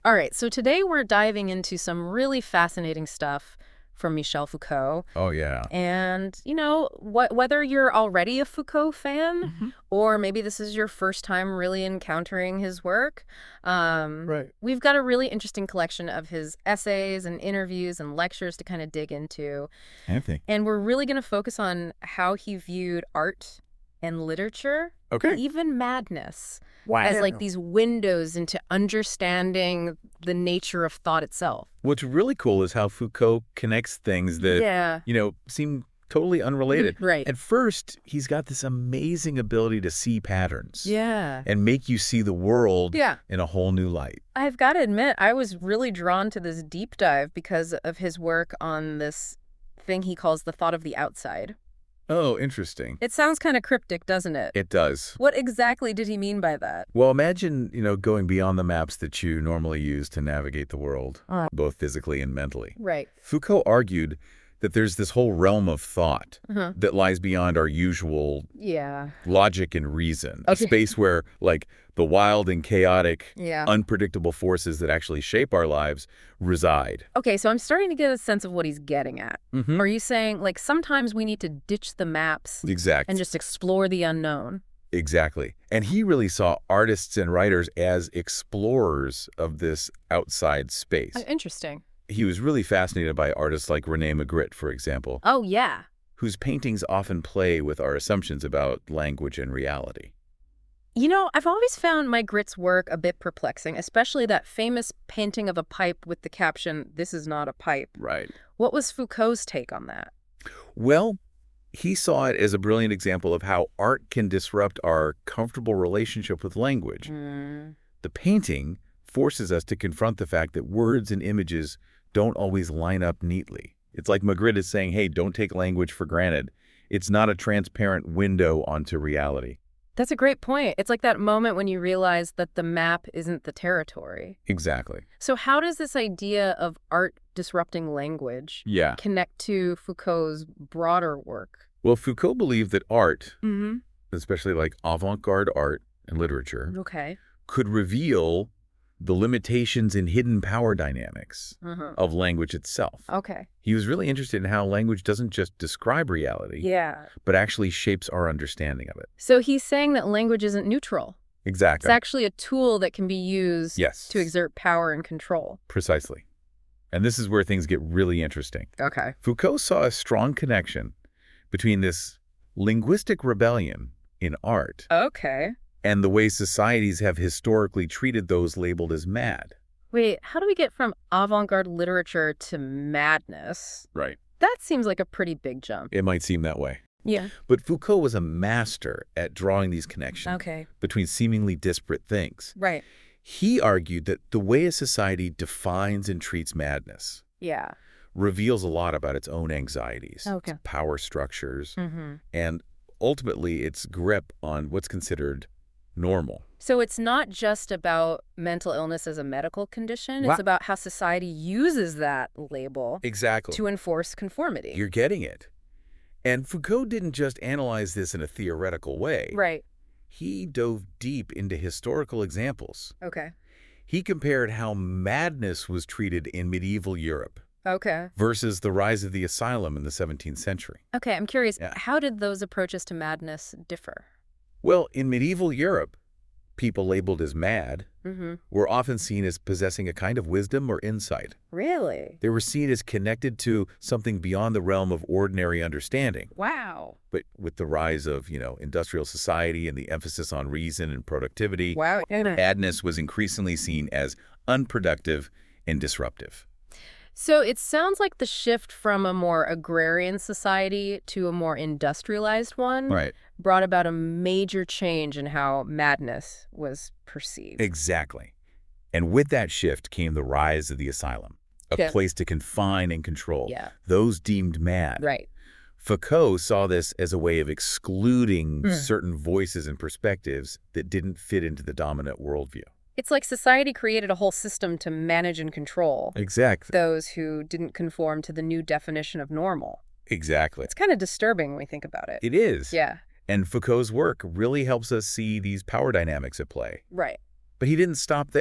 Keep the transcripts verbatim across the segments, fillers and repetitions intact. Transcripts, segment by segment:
All right, so today we're diving into some really fascinating stuff from Michel Foucault. Oh, yeah. And, you know, wh whether you're already a Foucault fan Hmm. or maybe this is your first time really encountering his work, um, Right. we've got a really interesting collection of his essays and interviews and lectures to kind of dig into. Anthony. And we're really going to focus on how he viewed art and literature, Okay. even madness, Wow. as like these windows into understanding the nature of thought itself. What's really cool is how Foucault connects things that, Yeah. you know, seem totally unrelated. Right. At first, he's got this amazing ability to see patterns. Yeah. And make you see the world Yeah. in a whole new light. I've got to admit, I was really drawn to this deep dive because of his work on this thing he calls the thought of the outside. Oh, interesting. It sounds kind of cryptic, doesn't it? It does. What exactly did he mean by that? Well, imagine, you know, going beyond the maps that you normally use to navigate the world, Uh. both physically and mentally. Right. Foucault argued that there's this whole realm of thought Uh-huh. that lies beyond our usual Yeah. logic and reason, Okay. a space where, like, the wild and chaotic, Yeah. unpredictable forces that actually shape our lives reside. Okay, so I'm starting to get a sense of what he's getting at. Mm-hmm. Are you saying, like, sometimes we need to ditch the maps Exact. and just explore the unknown? Exactly. And he really saw artists and writers as explorers of this outside space. Oh, interesting. He was really fascinated by artists like René Magritte, for example, Oh, yeah. whose paintings often play with our assumptions about language and reality. You know, I've always found Magritte's work a bit perplexing, especially that famous painting of a pipe with the caption, "This is not a pipe." Right. What was Foucault's take on that? Well, he saw it as a brilliant example of how art can disrupt our comfortable relationship with language. Mm. The painting forces us to confront the fact that words and images don't always line up neatly. It's like Magritte is saying, hey, don't take language for granted. It's not a transparent window onto reality. That's a great point. It's like that moment when you realize that the map isn't the territory. Exactly. So how does this idea of art disrupting language Yeah. connect to Foucault's broader work? Well, Foucault believed that art, Mm-hmm. especially like avant-garde art and literature, Okay. could reveal the limitations and hidden power dynamics Uh-huh. of language itself. Okay. He was really interested in how language doesn't just describe reality, Yeah. but actually shapes our understanding of it. So he's saying that language isn't neutral. It's Exactly. actually a tool that can be used Yes. to exert power and control. Precisely. And this is where things get really interesting. Okay. Foucault saw a strong connection between this linguistic rebellion in art Okay. and the way societies have historically treated those labeled as mad. Wait, how do we get from avant-garde literature to madness? Right. That seems like a pretty big jump. It might seem that way. Yeah. But Foucault was a master at drawing these connections Okay. between seemingly disparate things. Right. He argued that the way a society defines and treats madness Yeah. reveals a lot about its own anxieties, Okay. its power structures, Mm-hmm. and ultimately its grip on what's considered normal. So it's not just about mental illness as a medical condition. Wha- It's about how society uses that label Exactly. to enforce conformity. You're getting it. And Foucault didn't just analyze this in a theoretical way. Right. He dove deep into historical examples. Okay. He compared how madness was treated in medieval Europe Okay. versus the rise of the asylum in the seventeenth century. Okay, I'm curious, Yeah. how did those approaches to madness differ? Well, in medieval Europe, people labeled as mad Mm-hmm. were often seen as possessing a kind of wisdom or insight. Really? They were seen as connected to something beyond the realm of ordinary understanding. Wow. But with the rise of, you know, industrial society and the emphasis on reason and productivity, Wow. madness was increasingly seen as unproductive and disruptive. So it sounds like the shift from a more agrarian society to a more industrialized one Right. brought about a major change in how madness was perceived. Exactly. And with that shift came the rise of the asylum, a Okay. place to confine and control Yeah. those deemed mad. Right. Foucault saw this as a way of excluding Mm. certain voices and perspectives that didn't fit into the dominant worldview. It's like society created a whole system to manage and control Exactly. those who didn't conform to the new definition of normal. Exactly. It's kind of disturbing when we think about it. It is. Yeah. And Foucault's work really helps us see these power dynamics at play. Right. But he didn't stop there.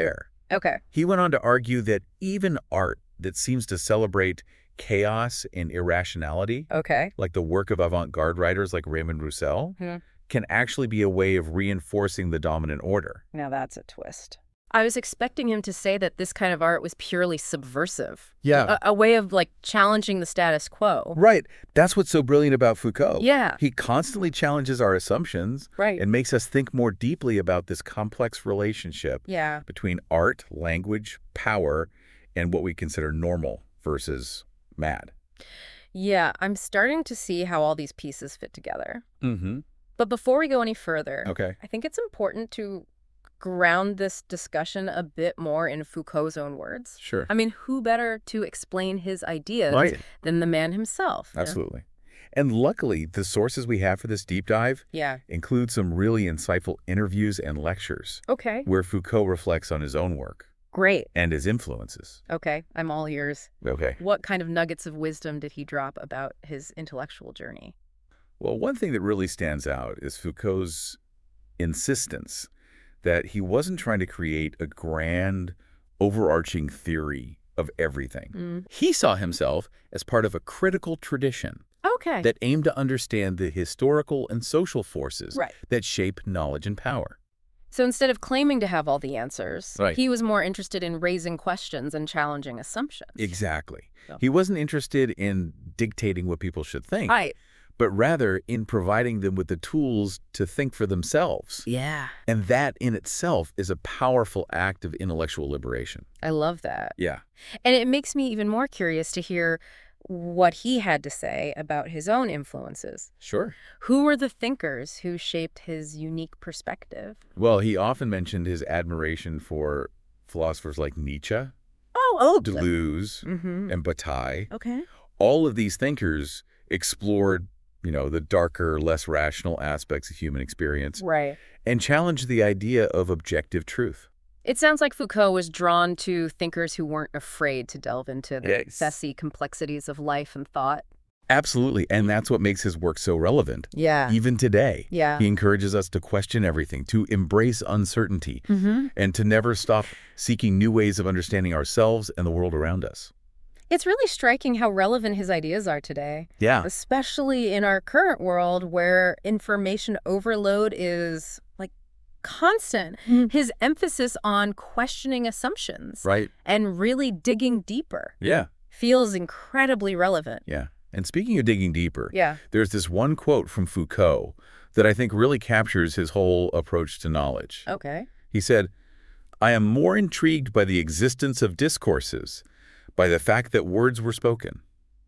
Okay. He went on to argue that even art that seems to celebrate chaos and irrationality, Okay. like the work of avant-garde writers like Raymond Roussel, Hmm. can actually be a way of reinforcing the dominant order. Now that's a twist. I was expecting him to say that this kind of art was purely subversive. Yeah. A, a way of, like, challenging the status quo. Right. That's what's so brilliant about Foucault. Yeah. He constantly challenges our assumptions Right. and makes us think more deeply about this complex relationship Yeah. between art, language, power, and what we consider normal versus mad. Yeah, I'm starting to see how all these pieces fit together. Mm-hmm. But before we go any further, Okay. I think it's important to ground this discussion a bit more in Foucault's own words. Sure. I mean, who better to explain his ideas Right. than the man himself? Absolutely. And luckily, the sources we have for this deep dive Yeah. include some really insightful interviews and lectures Okay. where Foucault reflects on his own work Great. and his influences. Okay. I'm all ears. Okay. What kind of nuggets of wisdom did he drop about his intellectual journey? Well, one thing that really stands out is Foucault's insistence that he wasn't trying to create a grand, overarching theory of everything. Mm. He saw himself as part of a critical tradition Okay. that aimed to understand the historical and social forces Right. that shape knowledge and power. So instead of claiming to have all the answers, Right. he was more interested in raising questions and challenging assumptions. Exactly. So- He wasn't interested in dictating what people should think, Right. but rather in providing them with the tools to think for themselves. Yeah. And that in itself is a powerful act of intellectual liberation. I love that. Yeah. And it makes me even more curious to hear what he had to say about his own influences. Sure. Who were the thinkers who shaped his unique perspective? Well, he often mentioned his admiration for philosophers like Nietzsche, Oh, oh. Deleuze, Mm-hmm. and Bataille. Okay. All of these thinkers explored, you know, the darker, less rational aspects of human experience Right. and challenged the idea of objective truth. It sounds like Foucault was drawn to thinkers who weren't afraid to delve into the Yes. messy complexities of life and thought. Absolutely. And that's what makes his work so relevant. Yeah. Even today, Yeah. he encourages us to question everything, to embrace uncertainty, Mm-hmm. and to never stop seeking new ways of understanding ourselves and the world around us. It's really striking how relevant his ideas are today, Yeah. especially in our current world where information overload is, like, constant. His emphasis on questioning assumptions Right. and really digging deeper Yeah. feels incredibly relevant. Yeah. And speaking of digging deeper, Yeah. there's this one quote from Foucault that I think really captures his whole approach to knowledge. Okay. He said, "I am more intrigued by the existence of discourses, by the fact that words were spoken."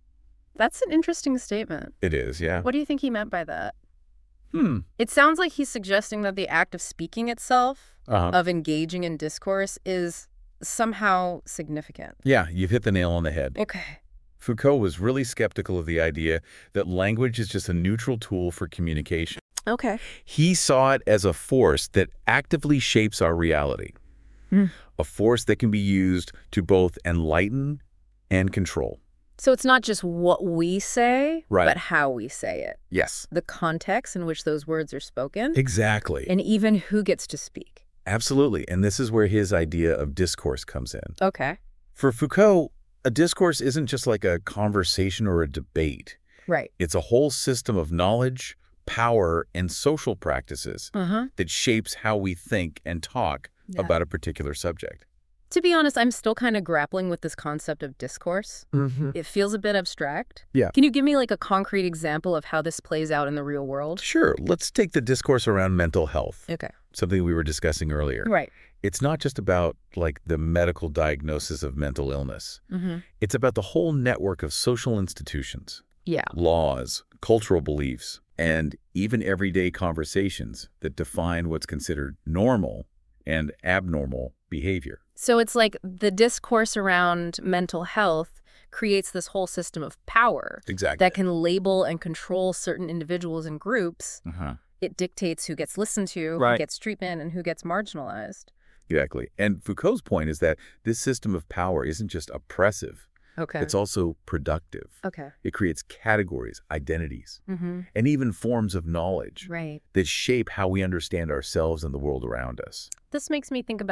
That's an interesting statement. It is, yeah. What do you think he meant by that? Hmm. It sounds like he's suggesting that the act of speaking itself, Uh-huh. of engaging in discourse, is somehow significant. Yeah, you've hit the nail on the head. Okay. Foucault was really skeptical of the idea that language is just a neutral tool for communication. Okay. He saw it as a force that actively shapes our reality, Hmm. a force that can be used to both enlighten and control. So it's not just what we say, Right. but how we say it. Yes. The context in which those words are spoken, Exactly. and even who gets to speak. Absolutely. And this is where his idea of discourse comes in. Okay. For Foucault, a discourse isn't just like a conversation or a debate. Right. It's a whole system of knowledge, power, and social practices Uh-huh. that shapes how we think and talk Yeah. about a particular subject. To be honest, I'm still kind of grappling with this concept of discourse. Mm-hmm. It feels a bit abstract. Yeah. Can you give me like a concrete example of how this plays out in the real world? Sure. Let's take the discourse around mental health, Okay. something we were discussing earlier. Right. It's not just about like the medical diagnosis of mental illness. Mm-hmm. It's about the whole network of social institutions, Yeah. laws, cultural beliefs, and even everyday conversations that define what's considered normal and abnormal behavior. So it's like the discourse around mental health creates this whole system of power Exactly. that can label and control certain individuals and groups. Uh-huh. It dictates who gets listened to, Right. who gets treatment, and who gets marginalized. Exactly. And Foucault's point is that this system of power isn't just oppressive, Okay. it's also productive. Okay. It creates categories, identities, Mm-hmm. and even forms of knowledge Right. that shape how we understand ourselves and the world around us. This makes me think about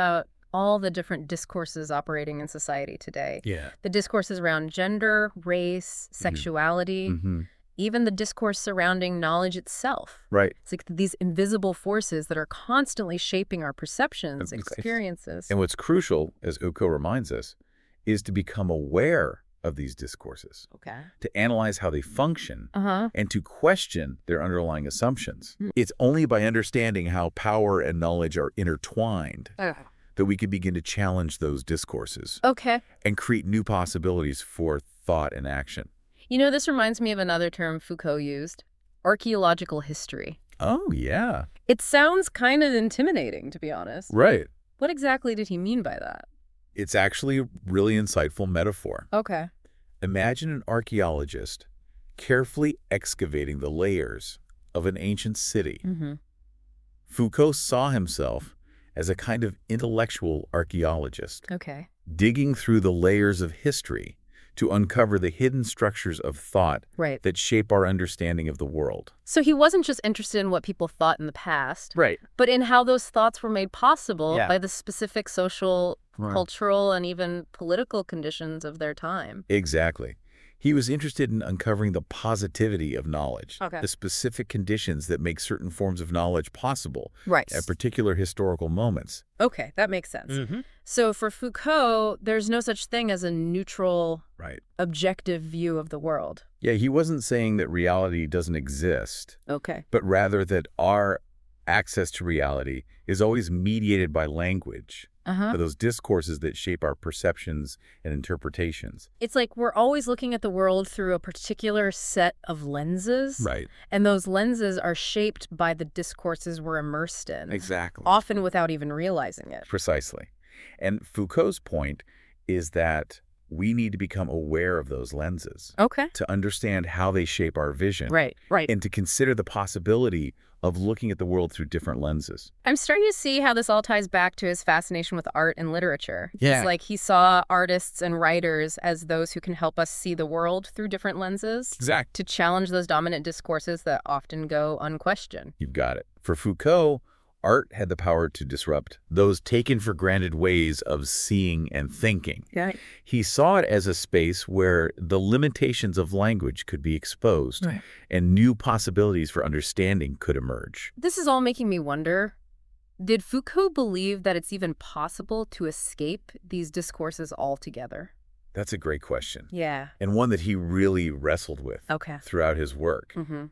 all the different discourses operating in society today. Yeah. The discourses around gender, race, sexuality, Mm-hmm. even the discourse surrounding knowledge itself. Right. It's like these invisible forces that are constantly shaping our perceptions, It's- experiences. And what's crucial, as Foucault reminds us, is to become aware of these discourses, Okay. to analyze how they function, Uh-huh. and to question their underlying assumptions. Hmm. It's only by understanding how power and knowledge are intertwined Okay. that we can begin to challenge those discourses Okay. and create new possibilities for thought and action. You know, this reminds me of another term Foucault used, archaeological history. Oh, yeah. It sounds kind of intimidating, to be honest. Right. What exactly did he mean by that? It's actually a really insightful metaphor. Okay. Imagine an archaeologist carefully excavating the layers of an ancient city. Mm-hmm. Foucault saw himself as a kind of intellectual archaeologist, Okay. digging through the layers of history to uncover the hidden structures of thought Right. that shape our understanding of the world. So he wasn't just interested in what people thought in the past, Right. but in how those thoughts were made possible Yeah. by the specific social, Right. cultural, and even political conditions of their time. Exactly. He was interested in uncovering the positivity of knowledge, Okay. the specific conditions that make certain forms of knowledge possible Right. at particular historical moments. Okay, that makes sense. Mm-hmm. So for Foucault, there's no such thing as a neutral, Right. objective view of the world. Yeah, he wasn't saying that reality doesn't exist, Okay. but rather that our access to reality is always mediated by language, Uh-huh. by those discourses that shape our perceptions and interpretations. It's like we're always looking at the world through a particular set of lenses. Right. And those lenses are shaped by the discourses we're immersed in. Exactly. Often without even realizing it. Precisely. And Foucault's point is that we need to become aware of those lenses Okay. to understand how they shape our vision. Right, right. And to consider the possibility of looking at the world through different lenses. I'm starting to see how this all ties back to his fascination with art and literature. Yeah. It's like he saw artists and writers as those who can help us see the world through different lenses. Exactly. To challenge those dominant discourses that often go unquestioned. You've got it. For Foucault, art had the power to disrupt those taken-for-granted ways of seeing and thinking. Yeah. He saw it as a space where the limitations of language could be exposed Right. and new possibilities for understanding could emerge. This is all making me wonder, did Foucault believe that it's even possible to escape these discourses altogether? That's a great question, Yeah. and one that he really wrestled with Okay. throughout his work. Mm-hmm.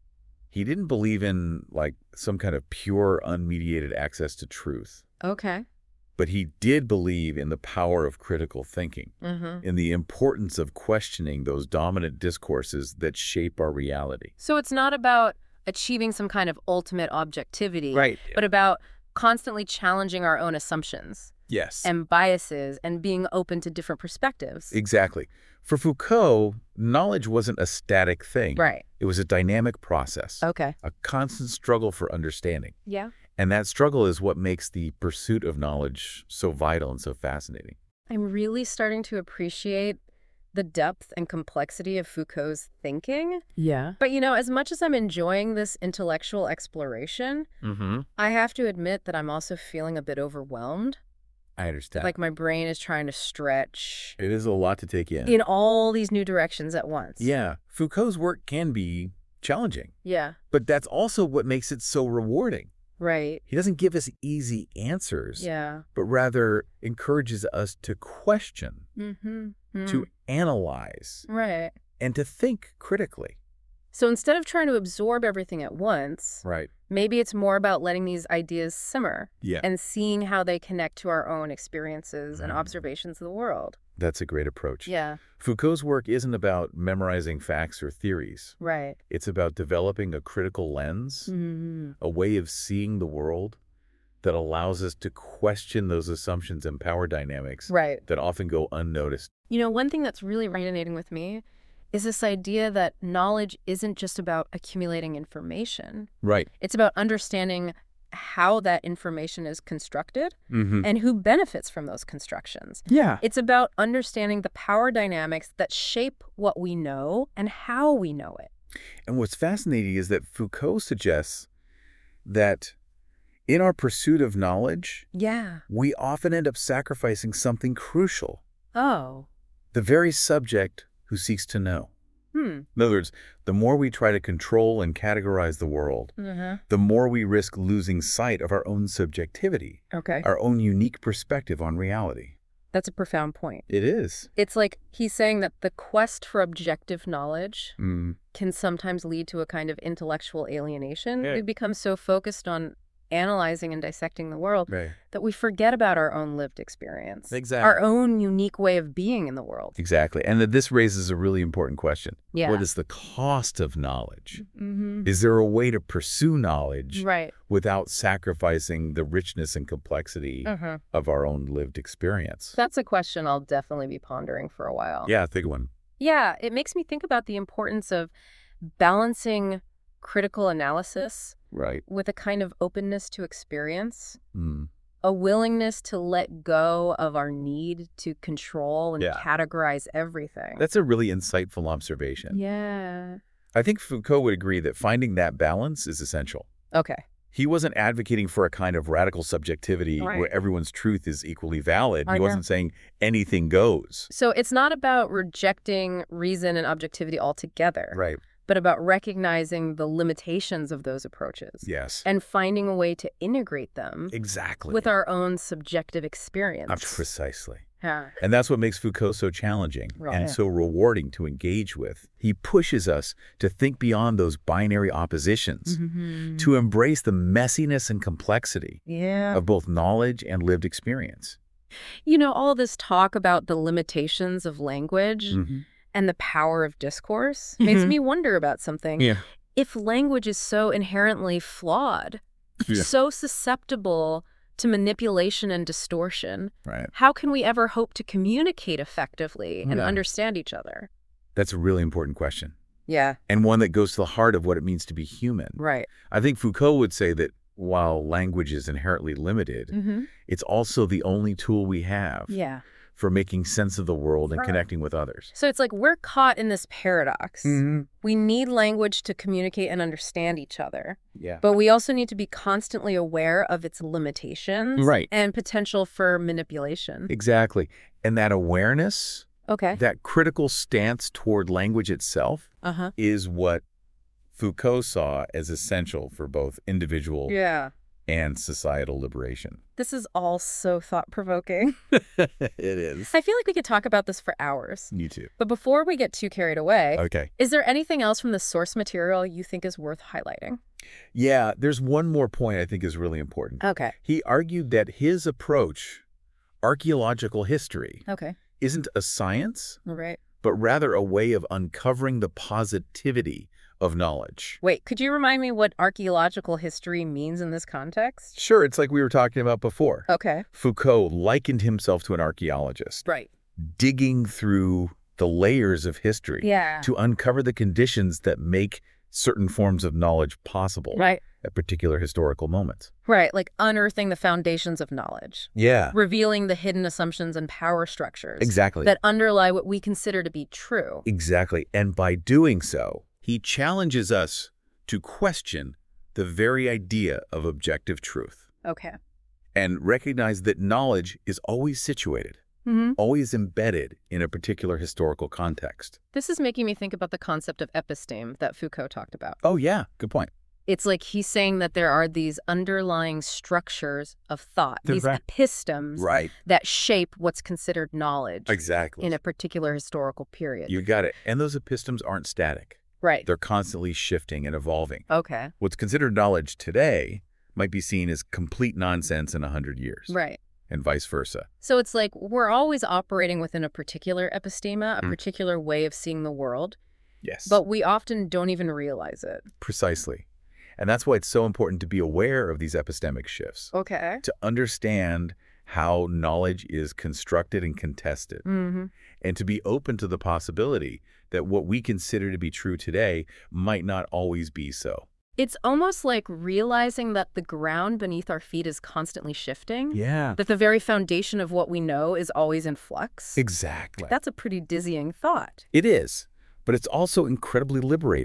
He didn't believe in, like, some kind of pure, unmediated access to truth. Okay. But he did believe in the power of critical thinking, Mm-hmm. in the importance of questioning those dominant discourses that shape our reality. So it's not about achieving some kind of ultimate objectivity, Right. but about constantly challenging our own assumptions Yes. and biases and being open to different perspectives. Exactly. For Foucault, knowledge wasn't a static thing. Right. It was a dynamic process, Okay. a constant struggle for understanding. Yeah. And that struggle is what makes the pursuit of knowledge so vital and so fascinating. I'm really starting to appreciate the depth and complexity of Foucault's thinking. Yeah. But, you know, as much as I'm enjoying this intellectual exploration, Mm-hmm. I have to admit that I'm also feeling a bit overwhelmed. I understand. Like my brain is trying to stretch It is a lot to take in. in all these new directions at once. Yeah. Foucault's work can be challenging, Yeah. but that's also what makes it so rewarding. Right. He doesn't give us easy answers, Yeah. but rather encourages us to question, Mm-hmm. to analyze, Right. and to think critically. So instead of trying to absorb everything at once, Right. maybe it's more about letting these ideas simmer Yeah. and seeing how they connect to our own experiences and Mm. observations of the world. That's a great approach. Yeah. Foucault's work isn't about memorizing facts or theories. Right. It's about developing a critical lens, Mm-hmm. a way of seeing the world that allows us to question those assumptions and power dynamics Right. that often go unnoticed. You know, one thing that's really resonating with me is this idea that knowledge isn't just about accumulating information. Right. It's about understanding how that information is constructed Mm-hmm. and who benefits from those constructions. Yeah. It's about understanding the power dynamics that shape what we know and how we know it. And what's fascinating is that Foucault suggests that In our pursuit of knowledge, Yeah. we often end up sacrificing something crucial, Oh. the very subject who seeks to know. Hmm. In other words, the more we try to control and categorize the world, Mm-hmm. the more we risk losing sight of our own subjectivity, Okay. our own unique perspective on reality. That's a profound point. It is. It's like he's saying that the quest for objective knowledge Mm. can sometimes lead to a kind of intellectual alienation. Yeah. We become so focused on analyzing and dissecting the world Right. that we forget about our own lived experience. Exactly. Our own unique way of being in the world. Exactly. And that this raises a really important question. Yeah. What is the cost of knowledge? Mm-hmm. Is there a way to pursue knowledge Right. without sacrificing the richness and complexity Uh-huh. of our own lived experience? That's a question I'll definitely be pondering for a while. Yeah, big one. Yeah, it makes me think about the importance of balancing critical analysis Right. with a kind of openness to experience, Mm. a willingness to let go of our need to control and Yeah. categorize everything. That's a really insightful observation. Yeah. I think Foucault would agree that finding that balance is essential. Okay. He wasn't advocating for a kind of radical subjectivity Right. where everyone's truth is equally valid. I He know. wasn't saying anything goes. So it's not about rejecting reason and objectivity altogether, Right. but about recognizing the limitations of those approaches Yes. and finding a way to integrate them Exactly. with our own subjective experience. Uh, precisely. Yeah. And that's what makes Foucault so challenging Right. and so rewarding to engage with. He pushes us to think beyond those binary oppositions, Mm-hmm. to embrace the messiness and complexity Yeah. of both knowledge and lived experience. You know, all this talk about the limitations of language Mhm. and the power of discourse makes Mhm. me wonder about something. Yeah. If language is so inherently flawed, Yeah. so susceptible to manipulation and distortion, Right. how can we ever hope to communicate effectively and Yeah. understand each other? That's a really important question, Yeah, and one that goes to the heart of what it means to be human. right. I think Foucault would say that while language is inherently limited, Mm-hmm. it's also the only tool we have Yeah. for making sense of the world and Right. connecting with others. So it's like we're caught in this paradox. Mm-hmm. We need language to communicate and understand each other, Yeah. but we also need to be constantly aware of its limitations Right. and potential for manipulation. Exactly. And that awareness, Okay. that critical stance toward language itself Uh-huh. is what Foucault saw as essential for both individual Yeah. and societal liberation. This is all so thought-provoking. It is. I feel like we could talk about this for hours. You too. But before we get too carried away, Okay. is there anything else from the source material you think is worth highlighting? Yeah, there's one more point I think is really important. Okay. He argued that his approach, archaeological history, Okay. isn't a science, All right. but rather a way of uncovering the positivity of knowledge. Wait, could you remind me what archaeological history means in this context? Sure, it's like we were talking about before. Okay. Foucault likened himself to an archaeologist, Right. digging through the layers of history Yeah. to uncover the conditions that make certain forms of knowledge possible Right. at particular historical moments. Right. Like unearthing the foundations of knowledge, Yeah, revealing the hidden assumptions and power structures exactly. that underlie what we consider to be true. Exactly. And by doing so, he challenges us to question the very idea of objective truth Okay. and recognize that knowledge is always situated, Mm-hmm. always embedded in a particular historical context. This is making me think about the concept of episteme that Foucault talked about. Oh, yeah. Good point. It's like he's saying that there are these underlying structures of thought, these Correct. epistemes Right. that shape what's considered knowledge Exactly. in a particular historical period. You got it. And those epistemes aren't static. Right. They're constantly shifting and evolving. Okay. What's considered knowledge today might be seen as complete nonsense in a hundred years, Right. and vice versa. So it's like we're always operating within a particular epistema, a Mm. particular way of seeing the world, Yes. but we often don't even realize it. Precisely. And that's why it's so important to be aware of these epistemic shifts, Okay. to understand how knowledge is constructed and contested, Mm-hmm. and to be open to the possibility that what we consider to be true today might not always be so. It's almost like realizing that the ground beneath our feet is constantly shifting, Yeah. that the very foundation of what we know is always in flux. Exactly. That's a pretty dizzying thought. It is, but it's also incredibly liberating.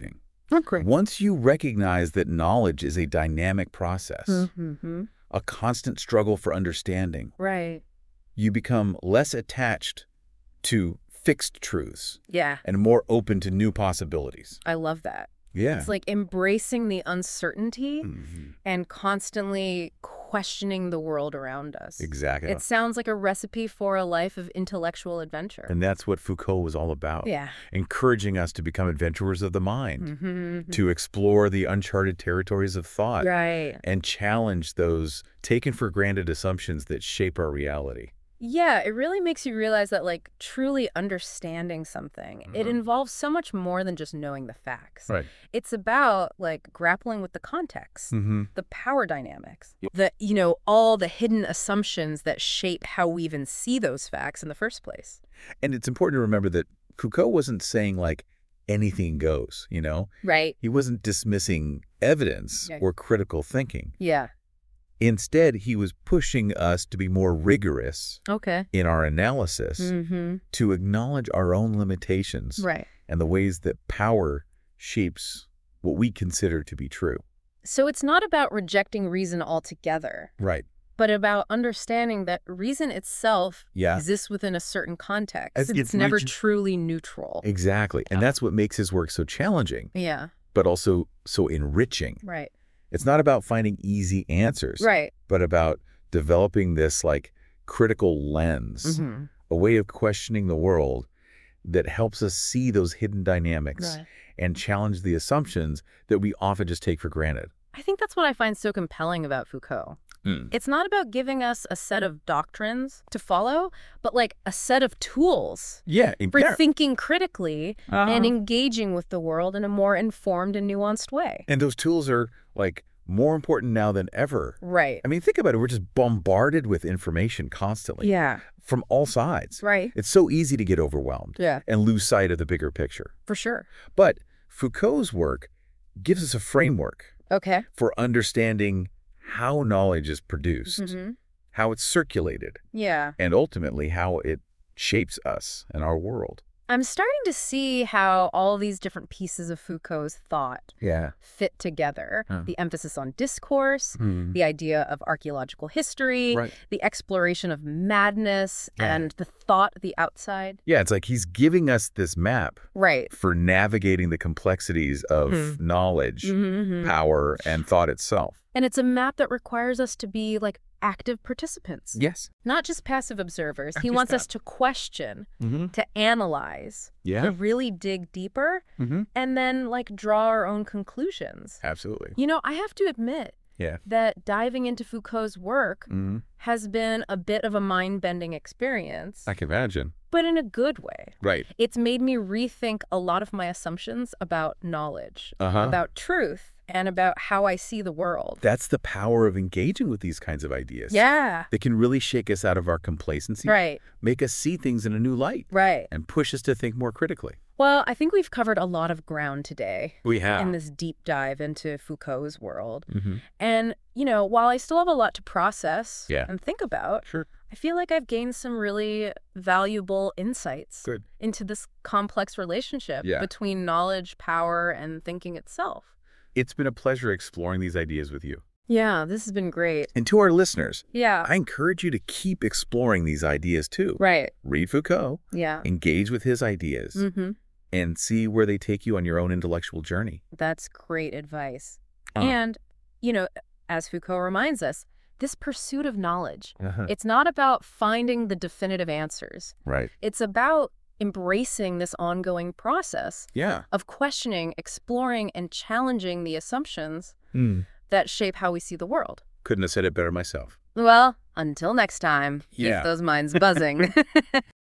Okay. Once you recognize that knowledge is a dynamic process, Mm-hmm. a constant struggle for understanding, Right. you become less attached to fixed truths Yeah, and more open to new possibilities. I love that. Yeah. It's like embracing the uncertainty Mhm. and constantly questioning the world around us. Exactly. It sounds like a recipe for a life of intellectual adventure. And that's what Foucault was all about. Yeah. Encouraging us to become adventurers of the mind, Mm-hmm. to explore the uncharted territories of thought, Right. and challenge those taken for granted assumptions that shape our reality. Yeah, it really makes you realize that, like, truly understanding something, it Mhm. involves so much more than just knowing the facts. Right. It's about, like, grappling with the context, Mm-hmm. the power dynamics, Yep. the, you know, all the hidden assumptions that shape how we even see those facts in the first place. And it's important to remember that Foucault wasn't saying, like, anything goes, you know? Right. He wasn't dismissing evidence Yeah. or critical thinking. Yeah. Instead, he was pushing us to be more rigorous Okay. in our analysis, Mm-hmm. to acknowledge our own limitations Right. and the ways that power shapes what we consider to be true. So it's not about rejecting reason altogether, Right. but about understanding that reason itself Yeah. exists within a certain context. It's- It's, it's never region- truly neutral. Exactly. And that's what makes his work so challenging, Yeah. but also so enriching. Right. It's not about finding easy answers, Right. but about developing this, like, critical lens, Mm-hmm. a way of questioning the world that helps us see those hidden dynamics Right. and challenge the assumptions that we often just take for granted. I think that's what I find so compelling about Foucault. Mm. It's not about giving us a set of doctrines to follow, but like a set of tools Yeah. for yeah. thinking critically Uh-huh. and engaging with the world in a more informed and nuanced way. And those tools are, like, more important now than ever. Right. I mean, think about it. We're just bombarded with information constantly Yeah. from all sides. Right. It's so easy to get overwhelmed Yeah. and lose sight of the bigger picture. For sure. But Foucault's work gives us a framework Okay. for understanding how knowledge is produced, Mm-hmm. how it's circulated, Yeah. and ultimately how it shapes us and our world. I'm starting to see how all these different pieces of Foucault's thought Yeah. fit together. Huh. The emphasis on discourse, Hmm. the idea of archaeological history, Right. the exploration of madness, Yeah. and the thought of the outside. Yeah, it's like he's giving us this map Right. for navigating the complexities of Hmm. knowledge, Mm-hmm. power, and thought itself. And it's a map that requires us to be like active participants, Yes. not just passive observers. Not He just wants that. us to question, Mm-hmm. to analyze, Yeah. to really dig deeper, Mm-hmm. and then like draw our own conclusions. Absolutely. You know, I have to admit Yeah. that diving into Foucault's work Mm-hmm. has been a bit of a mind-bending experience, I can imagine. but in a good way. Right. It's made me rethink a lot of my assumptions about knowledge, Uh-huh. about truth, and about how I see the world. That's the power of engaging with these kinds of ideas. Yeah. They can really shake us out of our complacency, Right. make us see things in a new light, Right. and push us to think more critically. Well, I think we've covered a lot of ground today We have. in this deep dive into Foucault's world. Mm-hmm. And, you know, while I still have a lot to process Yeah. and think about, Sure. I feel like I've gained some really valuable insights Good. into this complex relationship Yeah. between knowledge, power, and thinking itself. It's been a pleasure exploring these ideas with you. Yeah, this has been great. And to our listeners, Yeah. I encourage you to keep exploring these ideas too. Right. Read Foucault, Yeah. engage with his ideas, Mm-hmm. and see where they take you on your own intellectual journey. That's great advice. Uh. And, you know, as Foucault reminds us, this pursuit of knowledge, Uh-huh. it's not about finding the definitive answers. Right. It's about embracing this ongoing process Yeah. of questioning, exploring, and challenging the assumptions Hmm. that shape how we see the world. Couldn't have said it better myself. Well, until next time, Yeah. keep those minds buzzing.